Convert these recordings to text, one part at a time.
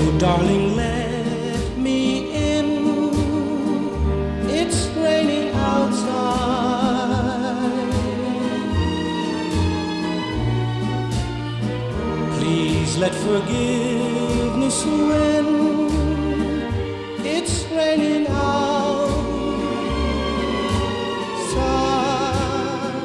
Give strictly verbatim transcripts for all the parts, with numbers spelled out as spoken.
Darling, let me in. It's raining outside. Please let forgiveness win. It's raining outside.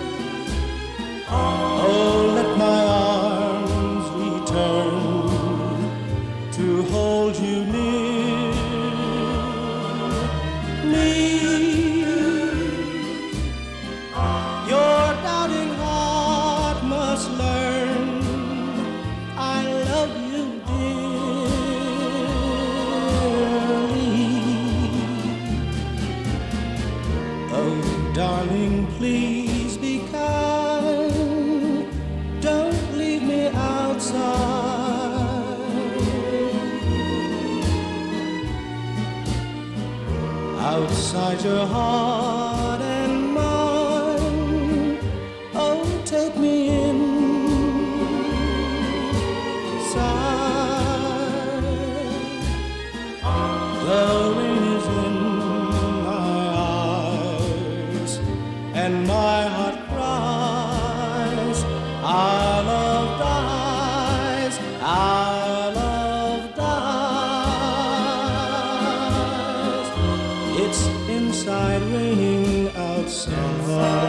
Oh, let my arms return to hold you near me. Your doubting heart must learn I love you dearly. Oh, darling, please be kind. Don't leave me outside. Outside your heart and mine. Oh, take me inside. The rain is in my eyes and my heart cries. Our love dies, our love dies. It's inside raining outside.